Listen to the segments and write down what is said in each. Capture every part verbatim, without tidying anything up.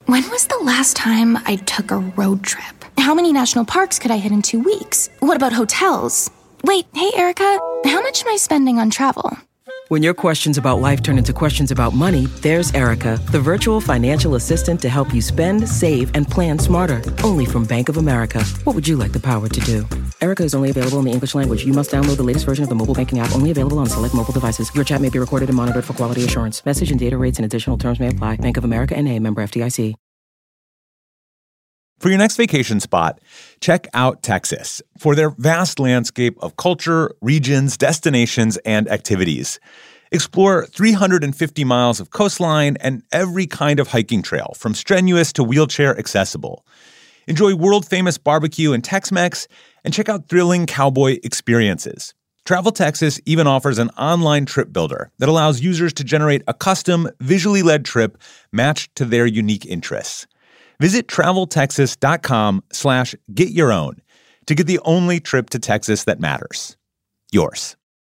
When was the last time I took a road trip? How many national parks could I hit in two weeks? What about hotels? Wait, hey, Erica, how much am I spending on travel? When your questions about life turn into questions about money, there's Erica, the virtual financial assistant to help you spend, save, and plan smarter. Only from Bank of America. What would you like the power to do? Erica is only available in the English language. You must download the latest version of the mobile banking app, only available on select mobile devices. Your chat may be recorded and monitored for quality assurance. Message and data rates and additional terms may apply. Bank of America N A, member F D I C. For your next vacation spot, check out Texas for their vast landscape of culture, regions, destinations, and activities. Explore three hundred fifty miles of coastline and every kind of hiking trail, from strenuous to wheelchair accessible. Enjoy world-famous barbecue and Tex-Mex, and check out thrilling cowboy experiences. Travel Texas even offers an online trip builder that allows users to generate a custom, visually led trip matched to their unique interests. Visit traveltexas.com slash get your own to get the only trip to Texas that matters. Yours.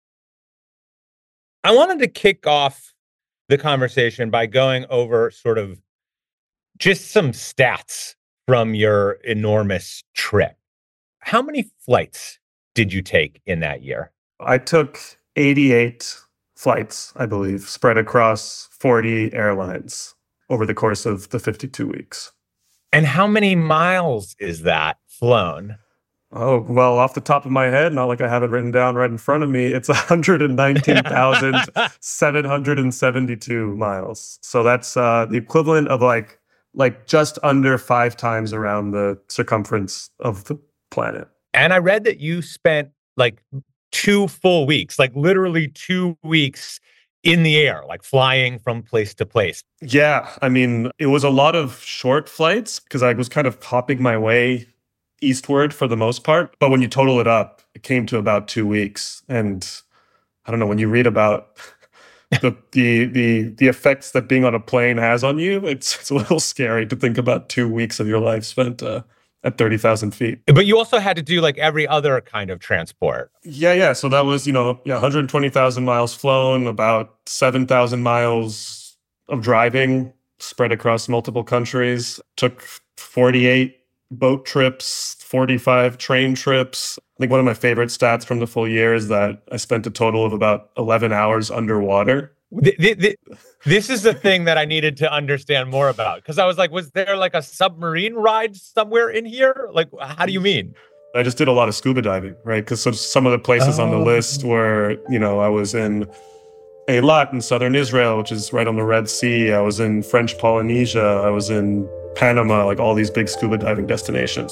I wanted to kick off the conversation by going over sort of just some stats from your enormous trip. How many flights did you take in that year? I took eighty-eight flights, I believe, spread across forty airlines over the course of the fifty-two weeks. And how many miles is that flown? Oh, well, off the top of my head, not like I have it written down right in front of me, it's one hundred nineteen thousand seven hundred seventy-two miles. So that's uh, the equivalent of like like just under five times around the circumference of the planet. And I read that you spent like two full weeks, like literally two weeks in the air, like flying from place to place. Yeah, I mean, it was a lot of short flights because I was kind of hopping my way eastward for the most part. But when you total it up, it came to about two weeks. And I don't know, when you read about the the the the effects that being on a plane has on you, it's, it's a little scary to think about two weeks of your life spent uh, at thirty thousand feet. But you also had to do like every other kind of transport. Yeah, yeah. So that was, you know, yeah, one hundred twenty thousand miles flown, about seven thousand miles of driving spread across multiple countries. Took forty-eight boat trips, forty-five train trips. I think one of my favorite stats from the full year is that I spent a total of about eleven hours underwater. The, the, the, this is the thing that I needed to understand more about, because I was like, was there like a submarine ride somewhere in here? Like, how do you mean? I just did a lot of scuba diving, right? Because some of the places oh. on the list were, you know, I was in Eilat in southern Israel, which is right on the Red Sea. I was in French Polynesia. I was in Panama, like all these big scuba diving destinations.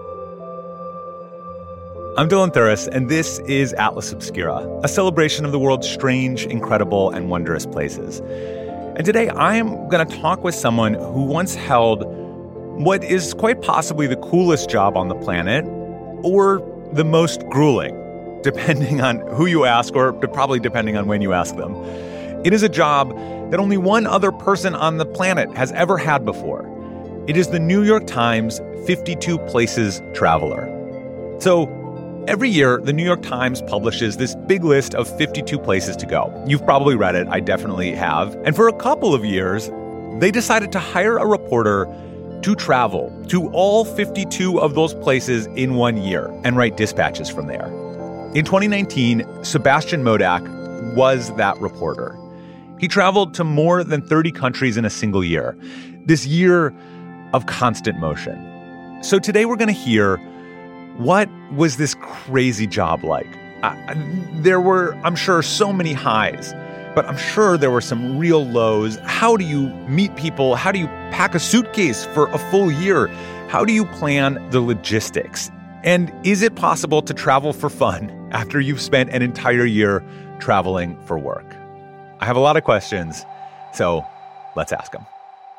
I'm Dylan Thuras, and this is Atlas Obscura, a celebration of the world's strange, incredible, and wondrous places. And today I am going to talk with someone who once held what is quite possibly the coolest job on the planet, or the most grueling, depending on who you ask, or probably depending on when you ask them. It is a job that only one other person on the planet has ever had before. It is the New York Times fifty-two Places Traveler. So, every year, the New York Times publishes this big list of fifty-two places to go. You've probably read it. I definitely have. And for a couple of years, they decided to hire a reporter to travel to all fifty-two of those places in one year and write dispatches from there. In twenty nineteen, Sebastian Modak was that reporter. He traveled to more than thirty countries in a single year. This year of constant motion. So today we're going to hear, what was this crazy job like? Uh, there were, I'm sure, so many highs, but I'm sure there were some real lows. How do you meet people? How do you pack a suitcase for a full year? How do you plan the logistics? And is it possible to travel for fun after you've spent an entire year traveling for work? I have a lot of questions, so let's ask them.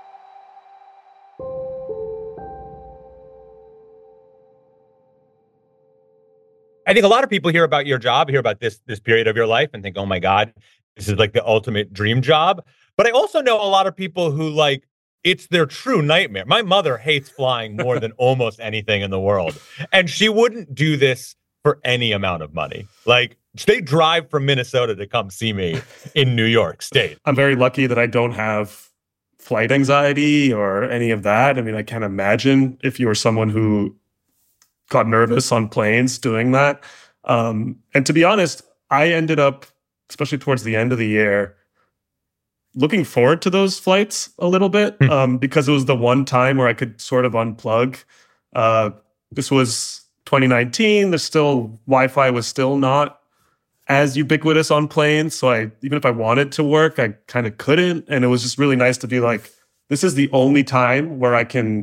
I think a lot of people hear about your job, hear about this this period of your life and think, oh my God, this is like the ultimate dream job. But I also know a lot of people who like, it's their true nightmare. My mother hates flying more than almost anything in the world. And she wouldn't do this for any amount of money. Like, they drive from Minnesota to come see me in New York State. I'm very lucky that I don't have flight anxiety or any of that. I mean, I can't imagine if you were someone who got nervous on planes doing that. Um, and to be honest, I ended up, especially towards the end of the year, looking forward to those flights a little bit um, because it was the one time where I could sort of unplug. Uh, this was twenty nineteen. There's still, Wi-Fi was still not as ubiquitous on planes. So I, even if I wanted to work, I kind of couldn't. And it was just really nice to be like, this is the only time where I can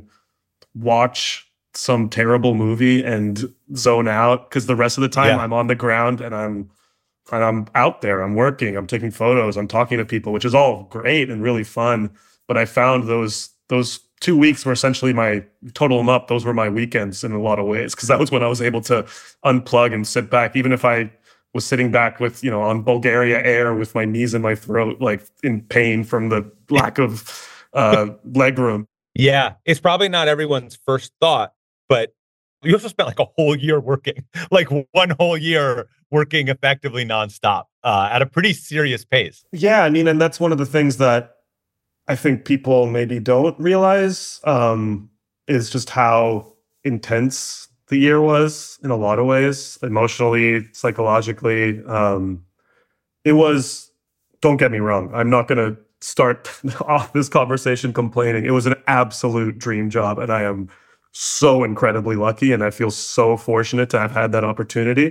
watch some terrible movie and zone out. Because the rest of the time yeah. I'm on the ground and I'm and I'm out there. I'm working. I'm taking photos. I'm talking to people, which is all great and really fun. But I found those those two weeks were essentially my, total them up, those were my weekends in a lot of ways. Because that was when I was able to unplug and sit back. Even if I was sitting back with, you know, on Bulgaria Air with my knees in my throat, like in pain from the lack of uh, leg room. Yeah, it's probably not everyone's first thought, but you also spent like a whole year working, like one whole year working effectively nonstop uh, at a pretty serious pace. Yeah, I mean, and that's one of the things that I think people maybe don't realize um, is just how intense the year was in a lot of ways, emotionally, psychologically. Um, it was, don't get me wrong, I'm not going to start off this conversation complaining. It was an absolute dream job, and I am so incredibly lucky, and I feel so fortunate to have had that opportunity.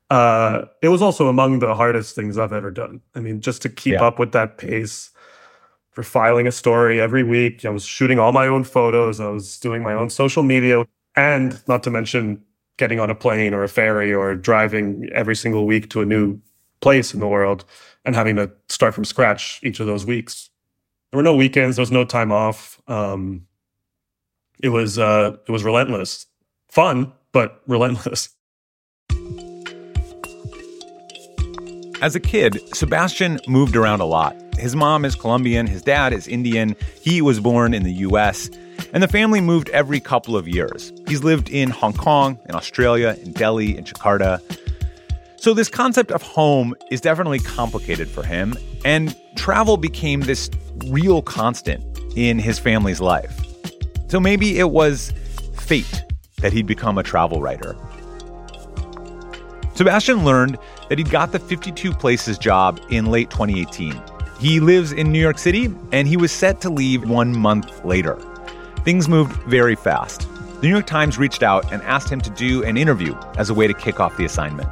Uh, it was also among the hardest things I've ever done. I mean, just to keep yeah. up with that pace, for filing a story every week. I was shooting all my own photos. I was doing my own social media. And not to mention getting on a plane or a ferry or driving every single week to a new place in the world and having to start from scratch each of those weeks. There were no weekends. There was no time off. Um, it was uh, it was relentless. Fun, but relentless. As a kid, Sebastian moved around a lot. His mom is Colombian, his dad is Indian, he was born in the U S, and the family moved every couple of years. He's lived in Hong Kong, in Australia, in Delhi, in Jakarta. So this concept of home is definitely complicated for him, and travel became this real constant in his family's life. So maybe it was fate that he'd become a travel writer. Sebastian learned that he'd got the fifty-two Places job in late twenty eighteen. He lives in New York City, and he was set to leave one month later. Things moved very fast. The New York Times reached out and asked him to do an interview as a way to kick off the assignment.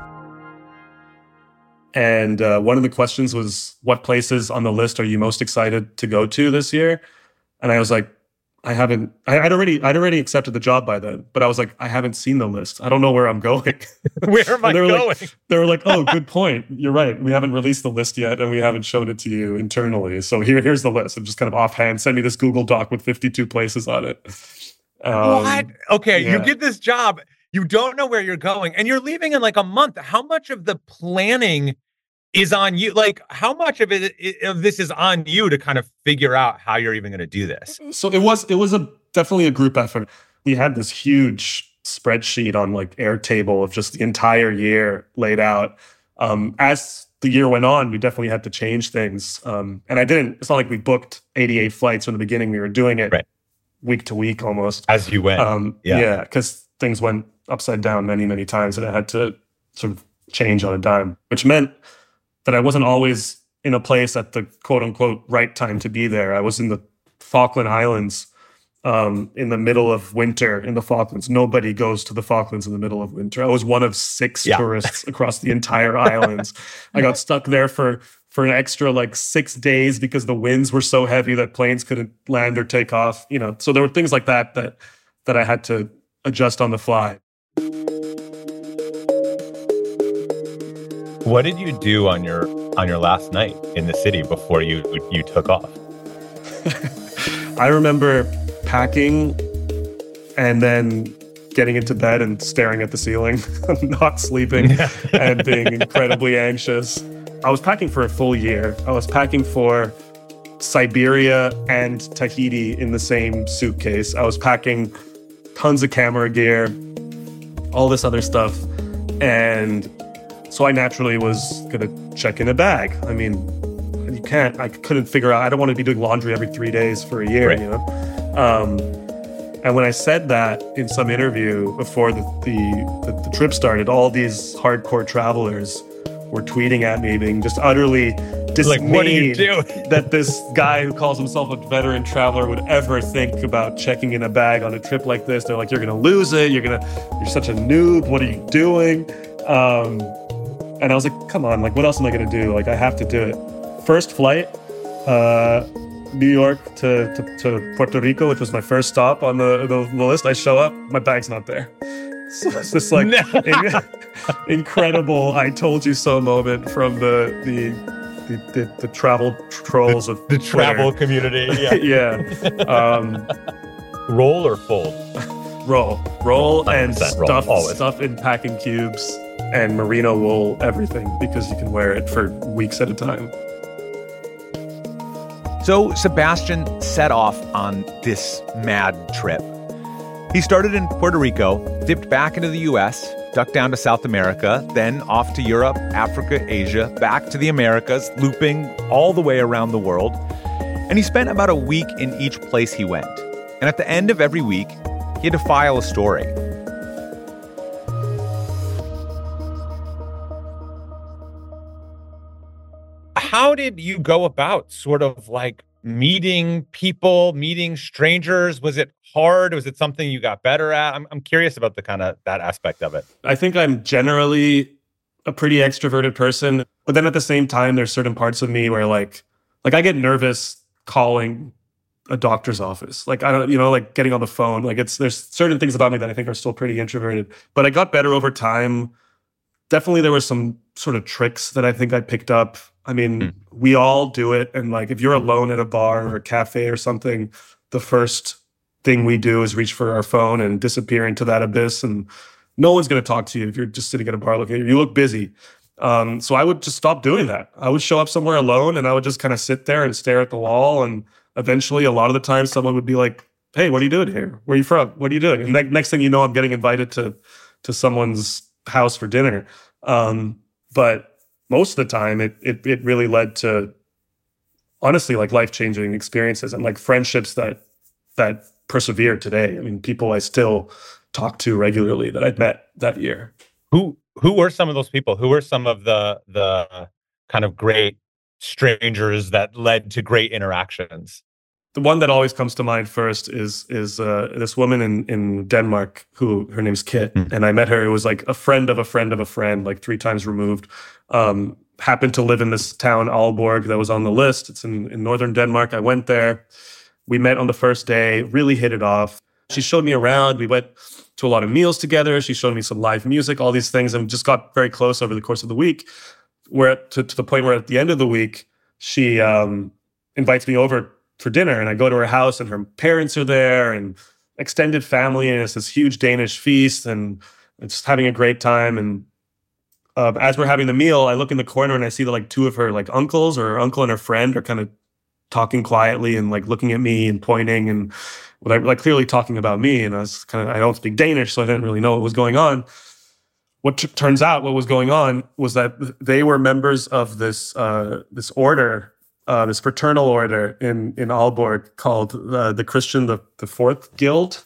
And uh, one of the questions was, what places on the list are you most excited to go to this year? And I was like, I haven't, I, I'd already, I'd already accepted the job by then, but I was like, I haven't seen the list. I don't know where I'm going. Where am I they going? Like, they were like, oh, good point. You're right. We haven't released the list yet, and we haven't shown it to you internally. So here, here's the list. And just kind of offhand, send me this Google Doc with fifty-two places on it. Um, what? Okay, yeah. You get this job. You don't know where you're going, and you're leaving in like a month. How much of the planning is on you? Like, how much of it of this is on you to kind of figure out how you're even going to do this? So it was it was a definitely a group effort. We had this huge spreadsheet on like Airtable of just the entire year laid out. Um, as the year went on, we definitely had to change things. Um, and I didn't. It's not like we booked eighty-eight flights from the beginning. We were doing it right. week to week almost as you went. Um, yeah, because yeah, things went upside down many many times, and I had to sort of change on a dime, which meant that I wasn't always in a place at the quote unquote right time to be there. I was in the Falkland Islands um, in the middle of winter in the Falklands. Nobody goes to the Falklands in the middle of winter. I was one of six yeah. tourists across the entire islands. I got stuck there for, for an extra like six days because the winds were so heavy that planes couldn't land or take off. You know, so there were things like that that that I had to adjust on the fly. What did you do on your on your last night in the city before you you took off? I remember packing and then getting into bed and staring at the ceiling, not sleeping, and being incredibly anxious. I was packing for a full year. I was packing for Siberia and Tahiti in the same suitcase. I was packing tons of camera gear, all this other stuff, and so I naturally was going to check in a bag. I mean, can't. I couldn't figure out. I don't want to be doing laundry every three days for a year, right. you know. Um, and when I said that in some interview before the the, the the trip started, all these hardcore travelers were tweeting at me, being just utterly dismayed like, what are you doing? that this guy who calls himself a veteran traveler would ever think about checking in a bag on a trip like this. They're like, you're going to lose it. You're going to, you're such a noob. What are you doing? Um, and I was like, come on, like, what else am I going to do? Like, I have to do it. First flight, uh, New York to, to, to Puerto Rico, which was my first stop on the, the, the list. I show up, my bag's not there. So it's this like no. in, incredible I told you so moment from the the the, the, the travel trolls of the travel Twitter. Community. Yeah. yeah. Um, roll or fold? Roll, roll, and roll, stuff always. stuff in packing cubes and merino wool, everything, because you can wear it for weeks at a time. So Sebastian set off on this mad trip. He started in Puerto Rico, dipped back into the U S, ducked down to South America, then off to Europe, Africa, Asia, back to the Americas, looping all the way around the world. And he spent about a week in each place he went. And at the end of every week, he had to file a story. How did you go about sort of like meeting people, meeting strangers? Was it hard? Was it something you got better at? I'm I'm curious about the kind of that aspect of it. I think I'm generally a pretty extroverted person, but then at the same time, there's certain parts of me where like, like I get nervous calling a doctor's office. Like, I don't, you know, like getting on the phone, like it's, there's certain things about me that I think are still pretty introverted, but I got better over time. Definitely there were some sort of tricks that I think I picked up. I mean, mm. we all do it. And like, if you're alone at a bar or a cafe or something, the first thing we do is reach for our phone and disappear into that abyss. And no one's going to talk to you if you're just sitting at a bar looking at you. You look busy. Um, so I would just stop doing that. I would show up somewhere alone and I would just kind of sit there and stare at the wall. And eventually, a lot of the time, someone would be like, hey, what are you doing here? Where are you from? What are you doing? And ne- next thing you know, I'm getting invited to to someone's house for dinner. Um, but most of the time, it, it it really led to, honestly, like life-changing experiences and like friendships that that persevere today. I mean, people I still talk to regularly that I'd met that year. Who who were some of those people? Who were some of the the kind of great strangers that led to great interactions? The one that always comes to mind first is is uh, this woman in, in Denmark who her name's Kit, mm. and I met her. It was like a friend of a friend of a friend, like three times removed. Um, happened to live in this town Aalborg that was on the list. It's in, in northern Denmark. I went there. We met on the first day. Really hit it off. She showed me around. We went to a lot of meals together. She showed me some live music, all these things, and just got very close over the course of the week. Where to, to the point where at the end of the week, she um, invites me over for dinner, and I go to her house, and her parents are there, and extended family, and it's this huge Danish feast, and it's having a great time. And um, as we're having the meal, I look in the corner, and I see that like two of her like uncles, or her uncle and her friend, are kind of talking quietly and like looking at me and pointing, and like clearly talking about me. And I was kind of, I don't speak Danish, so I didn't really know what was going on. What t- turns out, what was going on was that they were members of this uh, this order. Uh, this fraternal order in in Aalborg called uh, the Christian the, the Fourth Guild.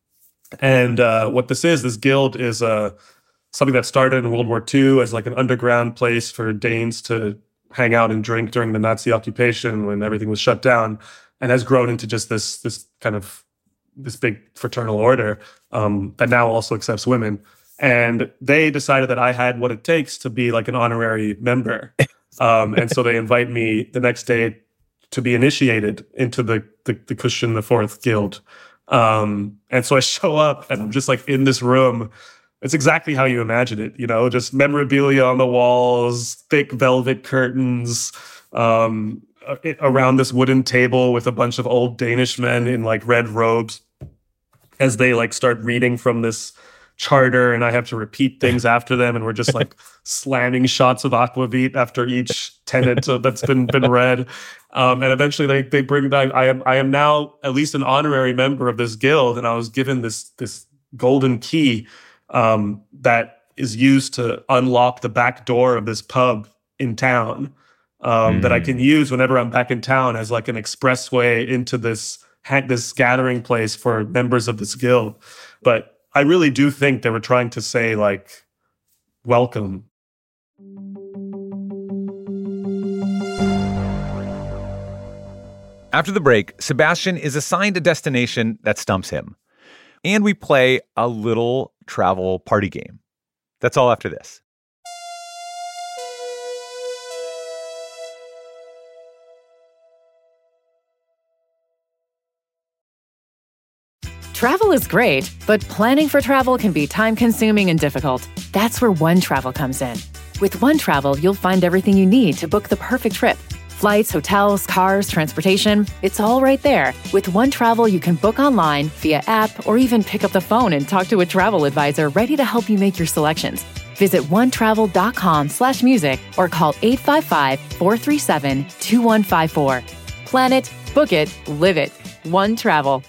And uh, what this is, this guild is uh, something that started in World War Two as like an underground place for Danes to hang out and drink during the Nazi occupation when everything was shut down, and has grown into just this this kind of this big fraternal order um, that now also accepts women. And they decided that I had what it takes to be like an honorary member. Um, and so they invite me the next day to be initiated into the the, the Christian the Fourth Guild. Um, and so I show up and I'm just like in this room. It's exactly how you imagine it, you know, just memorabilia on the walls, thick velvet curtains, um, around this wooden table with a bunch of old Danish men in like red robes as they like start reading from this charter, and I have to repeat things after them, and we're just like slamming shots of aquavit after each tenet that's been been read. Um, and eventually they they bring back, I am I am now at least an honorary member of this guild, and I was given this this golden key um, that is used to unlock the back door of this pub in town. um, Mm. that I can use whenever I'm back in town as like an expressway into this ha- this gathering place for members of this guild. But I really do think they were trying to say like, welcome. After the break, Sebastian is assigned a destination that stumps him. And we play a little travel party game. That's all after this. Travel is great, but planning for travel can be time-consuming and difficult. That's where OneTravel comes in. With OneTravel, you'll find everything you need to book the perfect trip. Flights, hotels, cars, transportation, it's all right there. With OneTravel, you can book online, via app, or even pick up the phone and talk to a travel advisor ready to help you make your selections. Visit onetravel.com slash music or call eight five five, four three seven, two one five four. Plan it, book it, live it. OneTravel.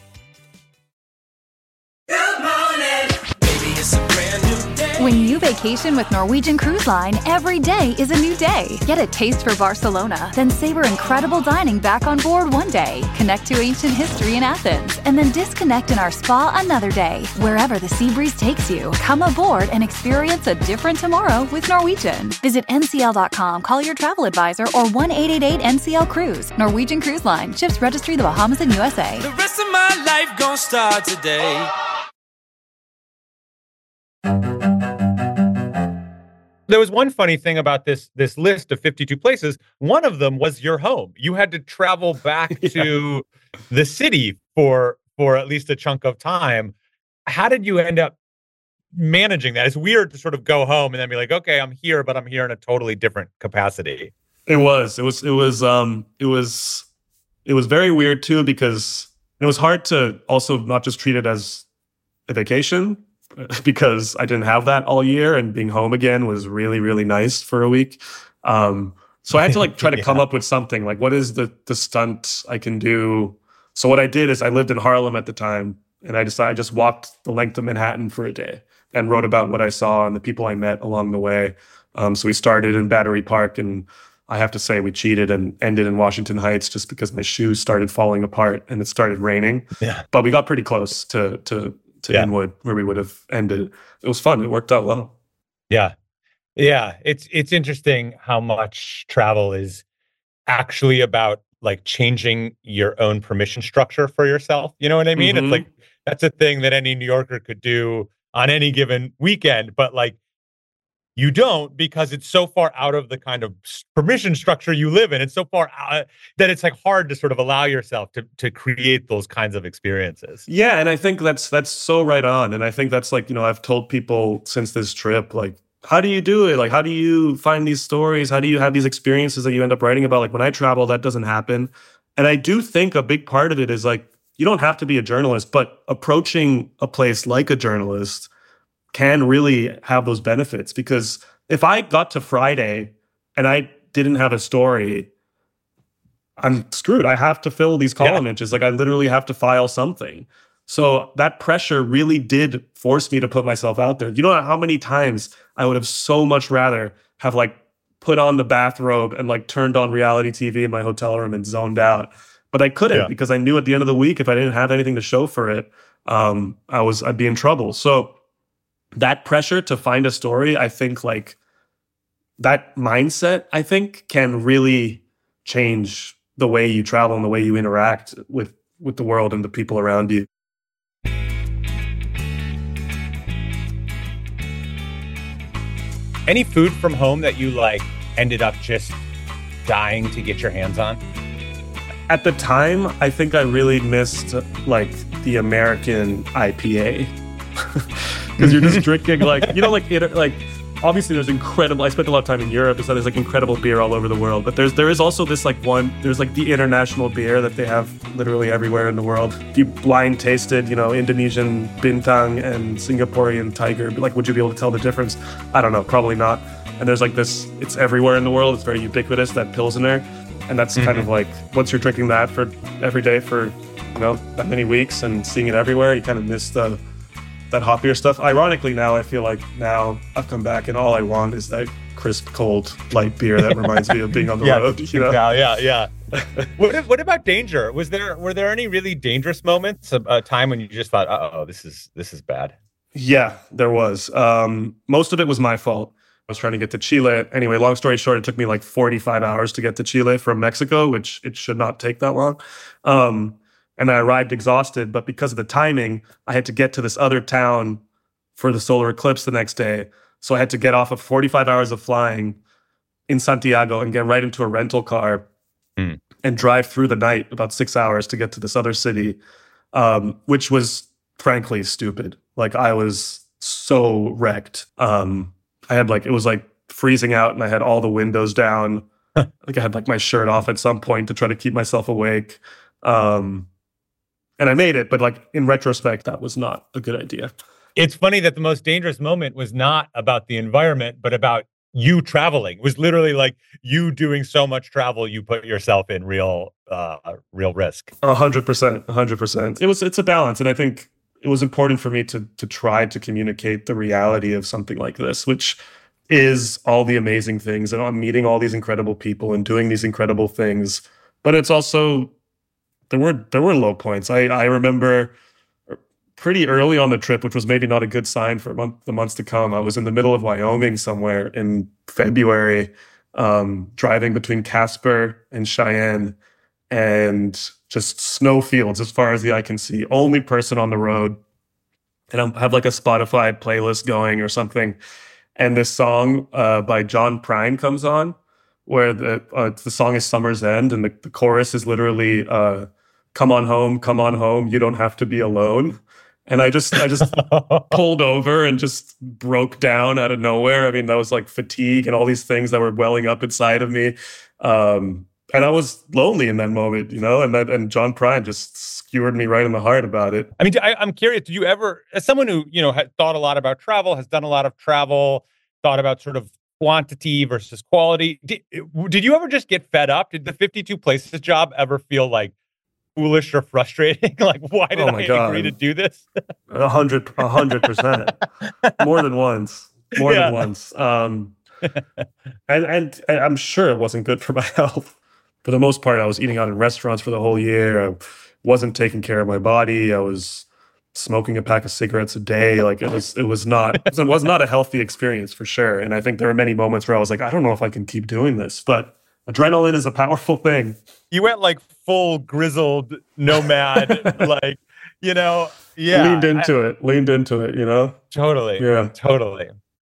When you vacation with Norwegian Cruise Line, every day is a new day. Get a taste for Barcelona, then savor incredible dining back on board one day. Connect to ancient history in Athens, and then disconnect in our spa another day. Wherever the sea breeze takes you, come aboard and experience a different tomorrow with Norwegian. Visit N C L dot com, call your travel advisor, or one eight eight eight N C L Cruise. Norwegian Cruise Line. Ships registry the Bahamas and U S A. The rest of my life gon' start today. There was one funny thing about this this list of fifty-two places. One of them was your home. You had to travel back yeah. to the city for for at least a chunk of time. How did you end up managing that? It's weird to sort of go home and then be like, okay, I'm here, but I'm here in a totally different capacity. It was. It was. It was. Um. It was. It was very weird too, because it was hard to also not just treat it as a vacation, because I didn't have that all year, and being home again was really, really nice for a week. Um, so I had to like try to yeah. come up with something like, what is the the stunt I can do? So what I did is I lived in Harlem at the time, and I decided I just walked the length of Manhattan for a day and wrote about what I saw and the people I met along the way. Um, so we started in Battery Park, and I have to say we cheated and ended in Washington Heights just because my shoes started falling apart and it started raining. Yeah. But we got pretty close to to to yeah. Inwood, where we would have ended. It was fun. It worked out well. Yeah. Yeah. It's it's interesting how much travel is actually about like changing your own permission structure for yourself. You know what I mean? Mm-hmm. It's like, that's a thing that any New Yorker could do on any given weekend, but like you don't, because it's so far out of the kind of permission structure you live in. It's so far out that it's like hard to sort of allow yourself to to create those kinds of experiences. Yeah, and I think that's that's so right on. And I think that's like, you know, I've told people since this trip, like, how do you do it? Like, how do you find these stories? How do you have these experiences that you end up writing about? Like, when I travel, that doesn't happen. And I do think a big part of it is like, you don't have to be a journalist, but approaching a place like a journalist can really have those benefits. Because if I got to Friday and I didn't have a story, I'm screwed. I have to fill these column yeah. inches. Like, I literally have to file something. So that pressure really did force me to put myself out there. You know how many times I would have so much rather have like put on the bathrobe and like turned on reality T V in my hotel room and zoned out. But I couldn't yeah. because I knew at the end of the week, if I didn't have anything to show for it, um, I was I'd be in trouble. So that pressure to find a story, I think like that mindset, I think can really change the way you travel and the way you interact with, with the world and the people around you. Any food from home that you like ended up just dying to get your hands on? At the time, I think I really missed like the American I P A. Because you're just drinking like, you know, like, it, like obviously there's incredible, I spent a lot of time in Europe, so there's like incredible beer all over the world. But there's there is also this like one, there's like the international beer that they have literally everywhere in the world. If you blind tasted, you know, Indonesian Bintang and Singaporean Tiger, like would you be able to tell the difference? I don't know, probably not. And there's like this, it's everywhere in the world. It's very ubiquitous, that Pilsner. And that's mm-hmm. kind of like, once you're drinking that for every day for, you know, that many weeks and seeing it everywhere, you kind of miss the that hoppier stuff. Ironically, now I feel like now I've come back and all I want is that crisp, cold, light beer that reminds me of being on the yeah, road. You know? Yeah, yeah, yeah. what, what about danger? Was there were there any really dangerous moments? A, a time when you just thought, "Uh oh, this is this is bad." Yeah, there was. Um, most of it was my fault. I was trying to get to Chile. Anyway, long story short, it took me like forty-five hours to get to Chile from Mexico, which it should not take that long. Um, and I arrived exhausted, but because of the timing, I had to get to this other town for the solar eclipse the next day. So I had to get off of forty-five hours of flying in Santiago and get right into a rental car mm. and drive through the night about six hours to get to this other city, um, which was frankly stupid. Like I was so wrecked. Um, I had like, it was like freezing out and I had all the windows down. I think I had like my shirt off at some point to try to keep myself awake. Um, and I made it, but like in retrospect, that was not a good idea. It's funny that the most dangerous moment was not about the environment, but about you traveling. It was literally like you doing so much travel, you put yourself in real, uh, real risk. A hundred percent, a hundred percent. It was, it's a balance. And I think it was important for me to to try to communicate the reality of something like this, which is all the amazing things. And I'm meeting all these incredible people and doing these incredible things. But it's also, there were there were low points. I, I remember pretty early on the trip, which was maybe not a good sign for month, the months to come. I was in the middle of Wyoming somewhere in February, um, driving between Casper and Cheyenne, and just snow fields as far as the eye can see. Only person on the road. And I have like a Spotify playlist going or something. And this song uh, by John Prine comes on, where the uh, the song is Summer's End. And the, the chorus is literally, uh, come on home, come on home. You don't have to be alone. And I just I just pulled over and just broke down out of nowhere. I mean, that was like fatigue and all these things that were welling up inside of me. Um, and I was lonely in that moment, you know, and that, and John Prine just skewered me right in the heart about it. I mean, I, I'm curious, did you ever, as someone who, you know, had thought a lot about travel, has done a lot of travel, thought about sort of quantity versus quality, did, did you ever just get fed up? Did the fifty-two Places job ever feel like foolish or frustrating? Like, why did oh my I God. agree to do this? A hundred, a hundred percent. More than once. More yeah. than once. Um, and, and and I'm sure it wasn't good for my health. For the most part, I was eating out in restaurants for the whole year. I wasn't taking care of my body. I was smoking a pack of cigarettes a day. Like it was, it was not, it was not a healthy experience for sure. And I think there were many moments where I was like, I don't know if I can keep doing this, but adrenaline is a powerful thing. You went like full grizzled nomad, like, you know, yeah. Leaned into I, it, leaned into it, you know? Totally. Yeah. Totally.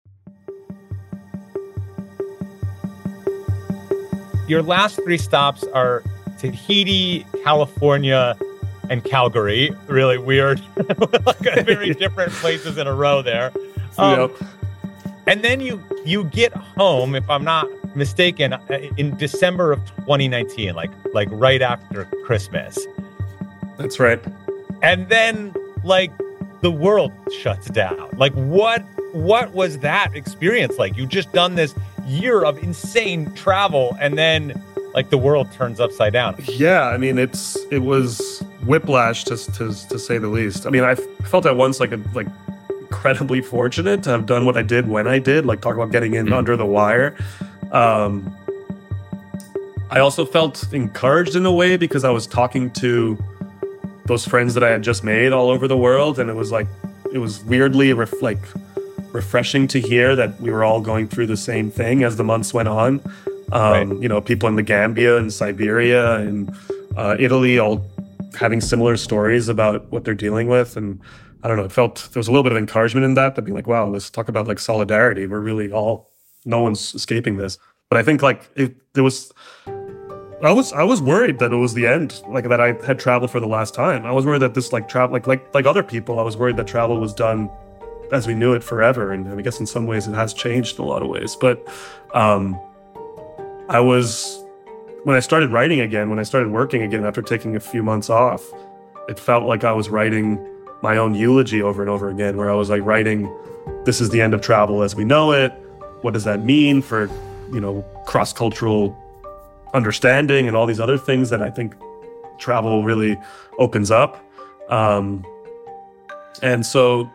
Your last three stops are Tahiti, California, and Calgary. Really weird. Like very different places in a row there. Um, yep. And then you you get home, if I'm not mistaken, in December of twenty nineteen, like like right after Christmas. That's right. And then like the world shuts down. Like what what was that experience like? You just done this year of insane travel and then like the world turns upside down. Yeah, I mean it's it was whiplash to to to say the least. I mean I felt at once like a like incredibly fortunate to have done what I did when I did, like talk about getting in mm-hmm. under the wire. Um, I also felt encouraged in a way because I was talking to those friends that I had just made all over the world, and it was like it was weirdly ref- like refreshing to hear that we were all going through the same thing as the months went on. Um, right. You know, people in the Gambia and Siberia and uh, Italy all having similar stories about what they're dealing with, and I don't know, it felt there was a little bit of encouragement in that, that being like, wow, let's talk about like solidarity. We're really all, no one's escaping this. But I think like it, there was, I was, I was worried that it was the end, like that I had traveled for the last time. I was worried that this like travel, like, like, like other people, I was worried that travel was done as we knew it forever. And I guess in some ways it has changed in a lot of ways. But um, I was, when I started writing again, when I started working again after taking a few months off, it felt like I was writing my own eulogy over and over again, where I was like writing, this is the end of travel as we know it. What does that mean for, you know, cross-cultural understanding and all these other things that I think travel really opens up. Um, and so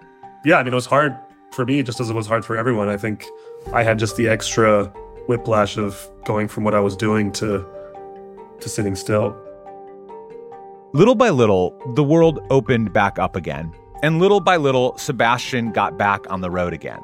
yeah, I mean, it was hard for me just as it was hard for everyone. I think I had just the extra whiplash of going from what I was doing to to sitting still. Little by little, the world opened back up again. And little by little, Sebastian got back on the road again.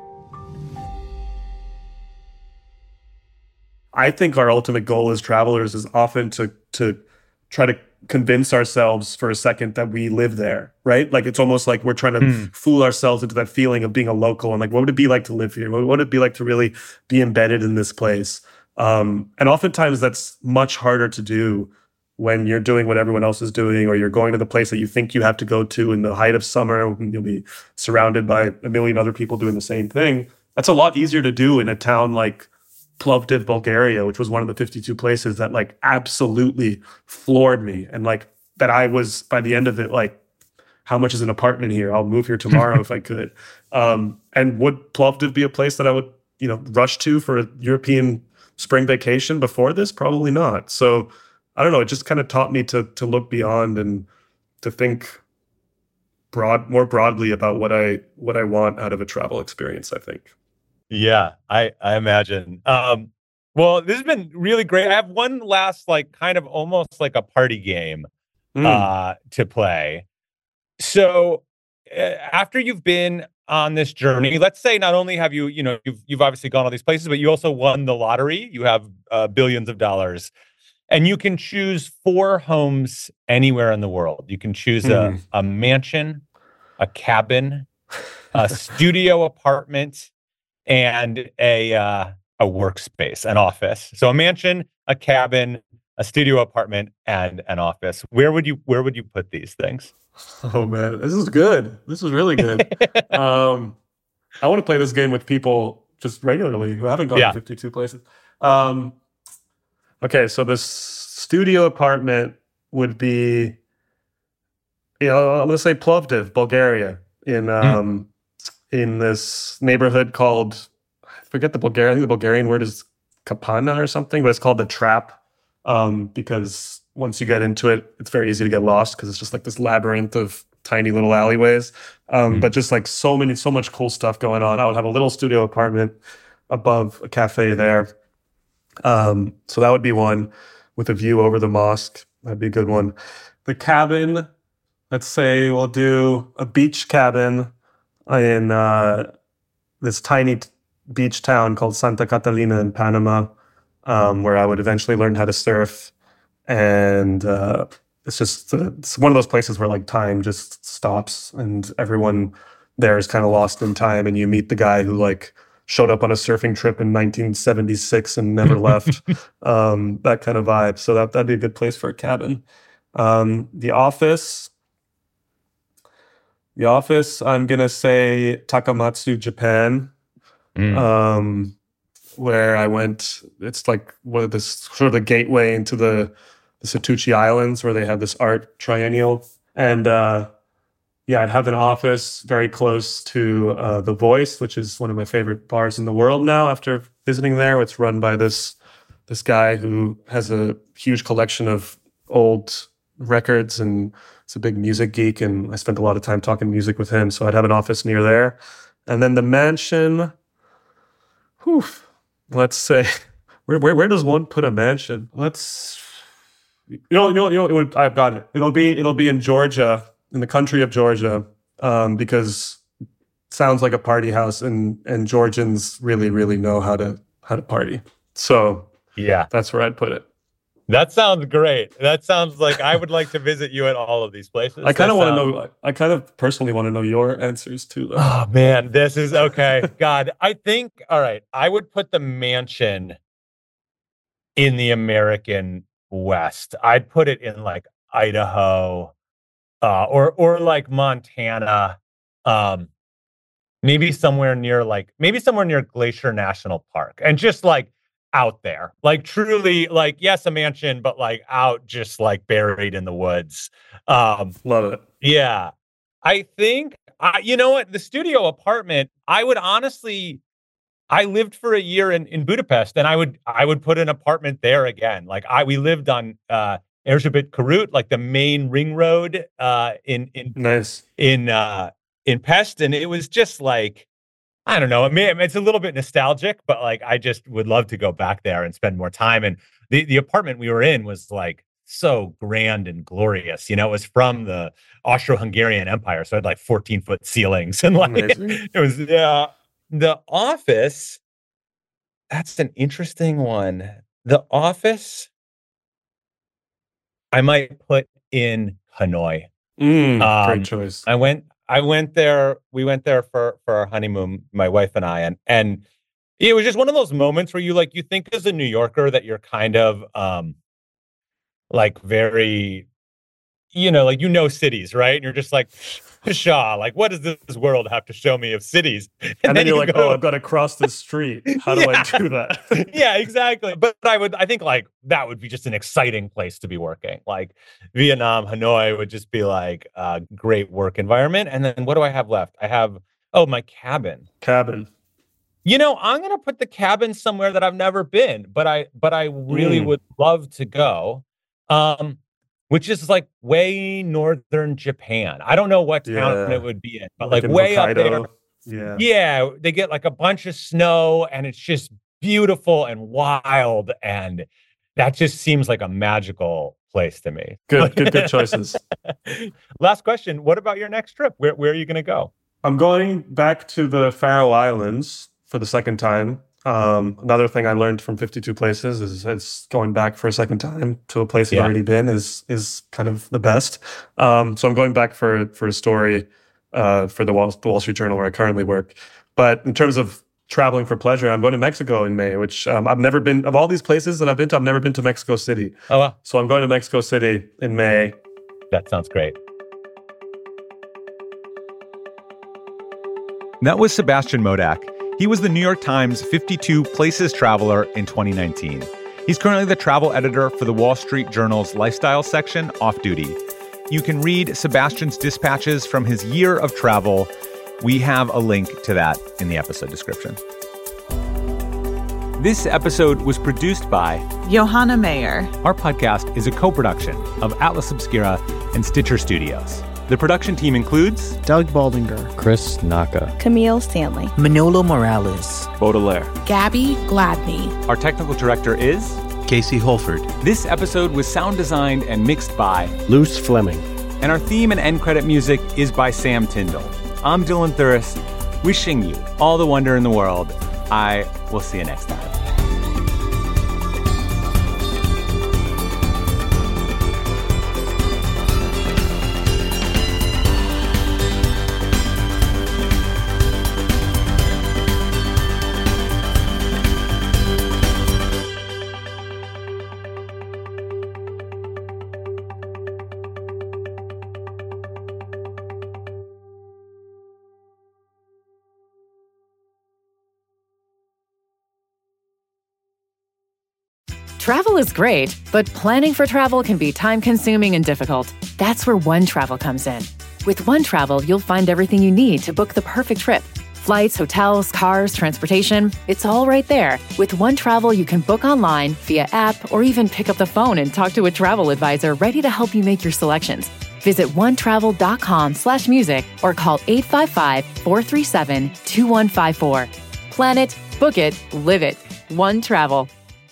I think our ultimate goal as travelers is often to to try to convince ourselves for a second that we live there, right? Like it's almost like we're trying to mm. fool ourselves into that feeling of being a local and like, what would it be like to live here? What would it be like to really be embedded in this place? Um, and oftentimes that's much harder to do when you're doing what everyone else is doing, or you're going to the place that you think you have to go to in the height of summer, when you'll be surrounded by a million other people doing the same thing. That's a lot easier to do in a town like Plovdiv, Bulgaria, which was one of the fifty-two places that like absolutely floored me. And like that I was, by the end of it, like, how much is an apartment here? I'll move here tomorrow if I could. Um, and would Plovdiv be a place that I would, you know, rush to for a European spring vacation before this? Probably not. So I don't know. It just kind of taught me to to look beyond and to think broad, more broadly about what I what I want out of a travel experience, I think. Yeah, I, I imagine. Um, well, this has been really great. I have one last, like, kind of almost like a party game mm. uh, to play. So uh, after you've been on this journey, let's say not only have you, you know, you've, you've obviously gone all these places, but you also won the lottery. You have uh, billions of dollars. And you can choose four homes anywhere in the world. You can choose mm. a, a mansion, a cabin, a studio apartment, and a uh, a workspace, an office. So a mansion, a cabin, a studio apartment, and an office. Where would you where would you put these things? Oh man, this is good. This is really good. um, I want to play this game with people just regularly who haven't gone yeah. to fifty-two places. Um, okay, so this studio apartment would be, you know, let's say Plovdiv, Bulgaria, in um, mm. in this neighborhood called, I forget the Bulgarian, I think the Bulgarian word is Kapana or something, but it's called the Trap, um, because once you get into it, it's very easy to get lost because it's just like this labyrinth of tiny little alleyways. Um, mm. But just like so many, so much cool stuff going on. I would have a little studio apartment above a cafe there. Um, so that would be one with a view over the mosque. That'd be a good one. The cabin, let's say we'll do a beach cabin in uh, this tiny t- beach town called Santa Catalina in Panama, um, where I would eventually learn how to surf. And uh, it's just, uh, it's one of those places where like time just stops and everyone there is kind of lost in time. And you meet the guy who like showed up on a surfing trip in nineteen seventy-six and never left, um, that kind of vibe. So that, that'd be a good place for a cabin. Um, the office, The office, I'm going to say Takamatsu, Japan, mm. um, where I went. It's like one of this sort of the gateway into the, the Satuchi Islands, where they have this art triennial. And uh, yeah, I'd have an office very close to uh, The Voice, which is one of my favorite bars in the world now after visiting there. It's run by this, this guy who has a huge collection of old records, and it's a big music geek, and I spent a lot of time talking music with him, so I'd have an office near there. And then the mansion, whew, let's say, where where where does one put a mansion? Let's, you know, you know, you know, it would, I've got it. It'll be it'll be in Georgia, in the country of Georgia, um, because it sounds like a party house, and and Georgians really really know how to how to party. So yeah, that's where I'd put it. That sounds great. That sounds like I would like to visit you at all of these places. I kind of want to sound... know, I kind of personally want to know your answers too, though. Oh, man, this is okay. God, I think, all right, I would put the mansion in the American West. I'd put it in like Idaho uh, or or like Montana, um, maybe somewhere near like, maybe somewhere near Glacier National Park, and just like, out there, like truly, like yes, a mansion, but like out, just like buried in the woods. Um, Love it. Yeah, I think I, you know what, the studio apartment. I would honestly, I lived for a year in, in Budapest, and I would I would put an apartment there again. Like I, we lived on uh, Erzsébet körút, like the main ring road uh, in in nice in uh, in Pest, and it was just like, I don't know. I mean, it's a little bit nostalgic, but like, I just would love to go back there and spend more time. And the, the apartment we were in was like so grand and glorious. You know, it was from the Austro-Hungarian Empire. So it had like fourteen foot ceilings and like, Amazing. It was, yeah. The Office, that's an interesting one. The Office, I might put in Hanoi. Mm, um, great choice. I went, I went there. We went there for, for our honeymoon, my wife and I, and, and it was just one of those moments where you like, you think as a New Yorker that you're kind of, um, like very, you know, like, you know, cities, right? And you're just like, pshaw, like, what does this world have to show me of cities? And, and then, then you're you like, go, oh, I've got to cross the street. How do yeah. I do that? Yeah, exactly. But I would, I think like that would be just an exciting place to be working. Like Vietnam, Hanoi would just be like a great work environment. And then what do I have left? I have, oh, my cabin. Cabin. You know, I'm going to put the cabin somewhere that I've never been, but I, but I really mm. would love to go. Um, which is like way northern Japan. I don't know what town yeah. it would be in, but like, like way Hokkaido. Up there. Yeah. Yeah. They get like a bunch of snow and it's just beautiful and wild. And that just seems like a magical place to me. Good, good, good choices. Last question. What about your next trip? Where, where are you going to go? I'm going back to the Faroe Islands for the second time. Um, another thing I learned from fifty-two Places is, is going back for a second time to a place yeah. I've already been is is kind of the best. Um, so I'm going back for for a story uh, for the Wall, the Wall Street Journal where I currently work. But in terms of traveling for pleasure, I'm going to Mexico in May, which um, I've never been, of all these places that I've been to, I've never been to Mexico City. Oh, wow. So I'm going to Mexico City in May. That sounds great. That was Sebastian Modak. He was the New York Times fifty-two Places Traveler in twenty nineteen. He's currently the travel editor for the Wall Street Journal's lifestyle section, Off Duty. You can read Sebastian's dispatches from his year of travel. We have a link to that in the episode description. This episode was produced by Johanna Mayer. Our podcast is a co-production of Atlas Obscura and Stitcher Studios. The production team includes Doug Baldinger, Chris Naka, Camille Stanley, Manolo Morales, Baudelaire, Gabby Gladney. Our technical director is Casey Holford. This episode was sound designed and mixed by Luce Fleming. And our theme and end credit music is by Sam Tyndall. I'm Dylan Thuris, wishing you all the wonder in the world. I will see you next time. Travel is great, but planning for travel can be time-consuming and difficult. That's where OneTravel comes in. With OneTravel, you'll find everything you need to book the perfect trip. Flights, hotels, cars, transportation, it's all right there. With OneTravel, you can book online, via app, or even pick up the phone and talk to a travel advisor ready to help you make your selections. Visit onetravel.com slash music or call eight five five, four three seven, two one five four. Plan it, book it, live it. OneTravel.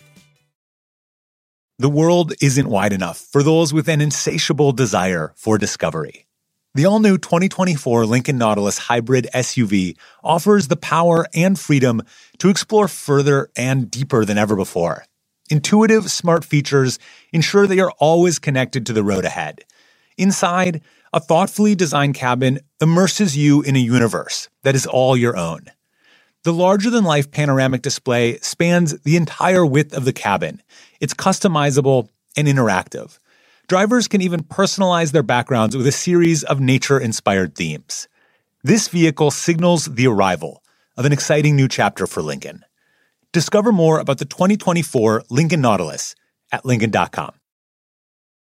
The world isn't wide enough for those with an insatiable desire for discovery. The all-new twenty twenty-four Lincoln Nautilus Hybrid S U V offers the power and freedom to explore further and deeper than ever before. Intuitive, smart features ensure that you're always connected to the road ahead. Inside, a thoughtfully designed cabin immerses you in a universe that is all your own. The larger-than-life panoramic display spans the entire width of the cabin. It's customizable and interactive. Drivers can even personalize their backgrounds with a series of nature-inspired themes. This vehicle signals the arrival of an exciting new chapter for Lincoln. Discover more about the twenty twenty-four Lincoln Nautilus at Lincoln dot com.